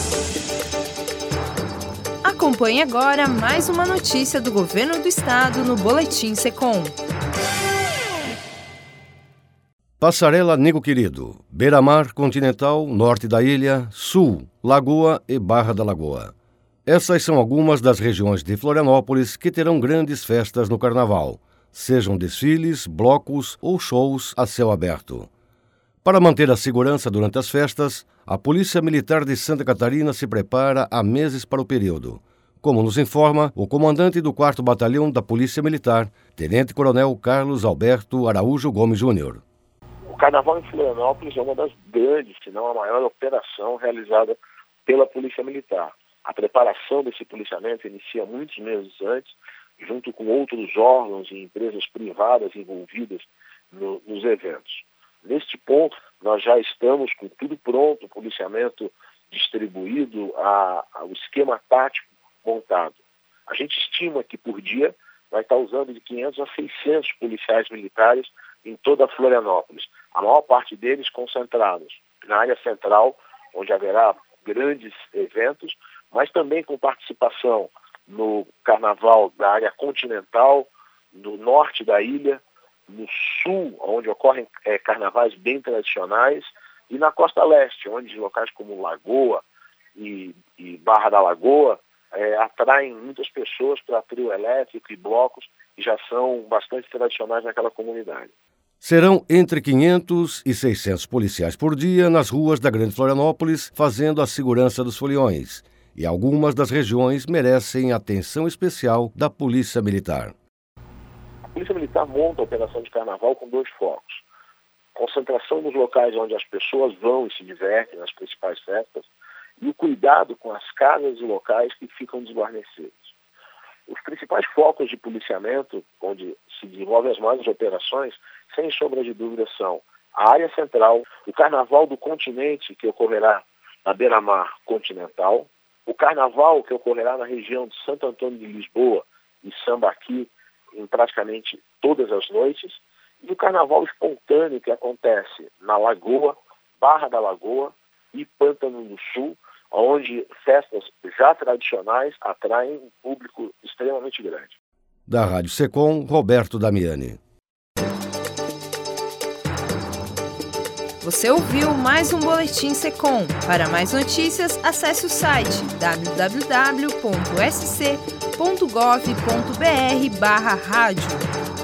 Acompanhe agora mais uma notícia do Governo do Estado no Boletim Secom. Passarela Nego Querido, Beira-Mar Continental, Norte da Ilha, Sul, Lagoa e Barra da Lagoa. Essas são algumas das regiões de Florianópolis que terão grandes festas no Carnaval, sejam desfiles, blocos ou shows a céu aberto. Para manter a segurança durante as festas, a Polícia Militar de Santa Catarina se prepara há meses para o período, como nos informa o comandante do 4º Batalhão da Polícia Militar, Tenente Coronel Carlos Alberto Araújo Gomes Júnior. O Carnaval em Florianópolis é uma das grandes, se não a maior operação realizada pela Polícia Militar. A preparação desse policiamento inicia muitos meses antes, junto com outros órgãos e empresas privadas envolvidas nos eventos. Neste ponto, nós já estamos com tudo pronto, o policiamento distribuído, o esquema tático montado. A gente estima que por dia vai estar usando de 500 a 600 policiais militares em toda Florianópolis. A maior parte deles concentrados na área central, onde haverá grandes eventos, mas também com participação no Carnaval da área continental, no norte da ilha, no sul, onde ocorrem carnavais bem tradicionais, e na costa leste, onde locais como Lagoa e Barra da Lagoa atraem muitas pessoas para trio elétrico e blocos que já são bastante tradicionais naquela comunidade. Serão entre 500 e 600 policiais por dia nas ruas da Grande Florianópolis, fazendo a segurança dos foliões. E algumas das regiões merecem atenção especial da Polícia Militar. A Polícia Militar monta a operação de carnaval com 2 focos. Concentração nos locais onde as pessoas vão e se divertem, nas principais festas, e o cuidado com as casas e locais que ficam desguarnecidos. Os principais focos de policiamento, onde se desenvolvem as maiores operações, sem sombra de dúvida, são a área central, o Carnaval do Continente, que ocorrerá na Beira-Mar Continental, o Carnaval que ocorrerá na região de Santo Antônio de Lisboa e Sambaqui em praticamente todas as noites, e o Carnaval espontâneo que acontece na Lagoa, Barra da Lagoa e Pântano do Sul, onde festas já tradicionais atraem um público extremamente grande. Da Rádio Secom, Roberto Damiani. Você ouviu mais um Boletim Secom. Para mais notícias, acesse o site www.sc.gov.br/rádio.